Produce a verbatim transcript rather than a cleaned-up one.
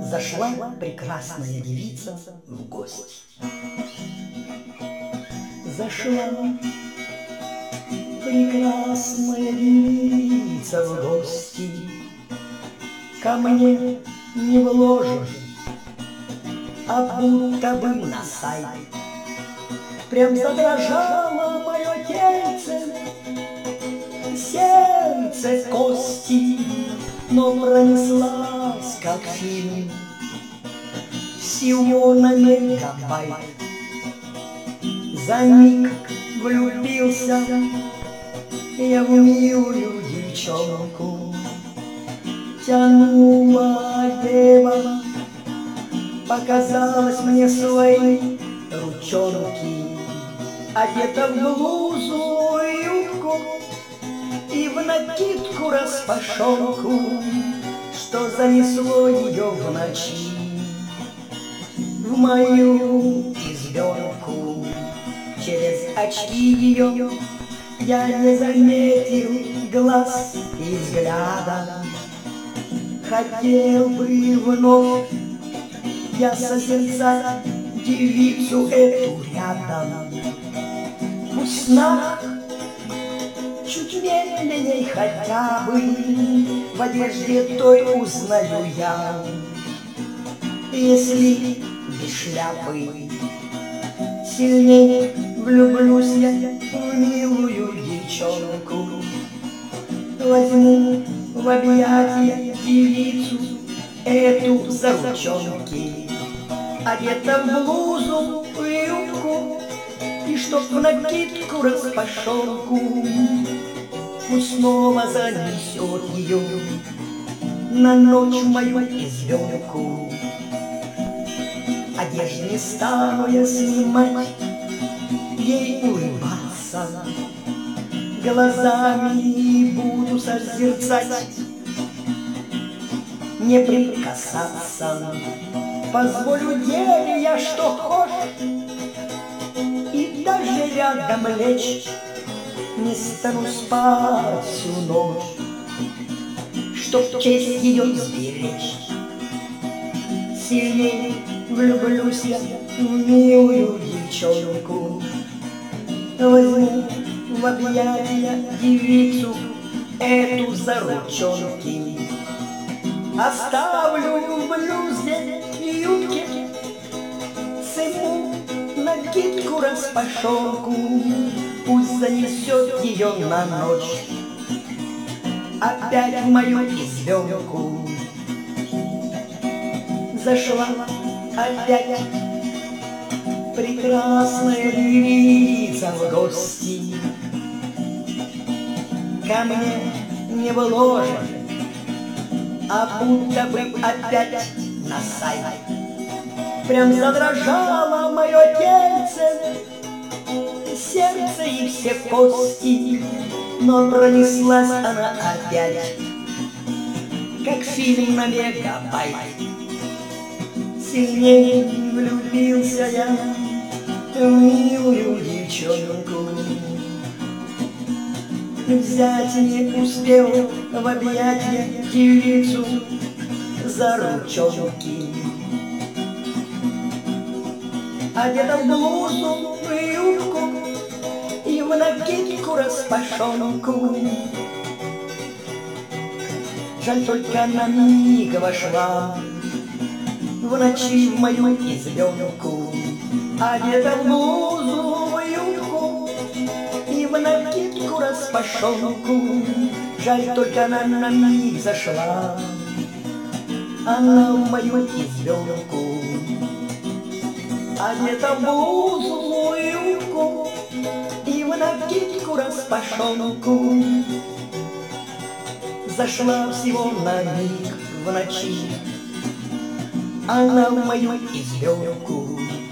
Зашла прекрасная девица в гости. Зашла прекрасная девица в гости ко мне не в ложе, а будто бы на сайт. Прям задрожало мое тельце, сердце, кости, но пронеслась, как фильм, всего на мегабайт. За миг влюбился я в милую девчонку. Тянула дева, показалось мне свои ручонки, одета в блузу и юбку и в накидку распашонку, что занесло ее в ночи в мою избенку. Через очки ее я не заметил глаз и взгляда. Хотел бы вновь я созерцать девицу эту рядом. В снах чуть медленней хотя бы в одежде той узнаю я, если без шляпы. Сильней влюблюсь я в милую девчонку. Возьму в объятия девицу эту за ручонки, одета в блузу и юбку, и чтоб в накидку распашонку. Пусть снова занесет ее на ночь мою избенку. Одежды не стану я снимать, ей улыбаться, глазами буду созерцать, не прикасаться. Позволю деве я что хочешь, и даже рядом лечь, не стану спать всю ночь, чтоб честь ее сберечь. Сильней влюблюсь я в милую девчонку. Возьму в объятия девицу эту за ручонки. Оставлю в блузе и юбке, сыму накидку распашонку. Пусть занесет ее на ночь опять в мою избенку. Зашла опять прекрасная девица в гости ко мне не в ложе, а будто бы опять на сайт. Прям задрожало мое тельце, сердце и все кости, но пронеслась она опять, как фильм на мегабайт. Сильней влюбился я в милую девчонку. Взять не успел в объятия девицу за ручонки. Одета в блузу и юбку и в накидку распашонку. Жаль, только на миг вошла в ночи в мою избенку. Одета в блузу и юбку и в накидку распашонку. Жаль, только она на миг зашла, она в мою избенку. Одета в блузу и юбку и в накидку распашонку. Зашла всего на миг в ночи она в мою избенку.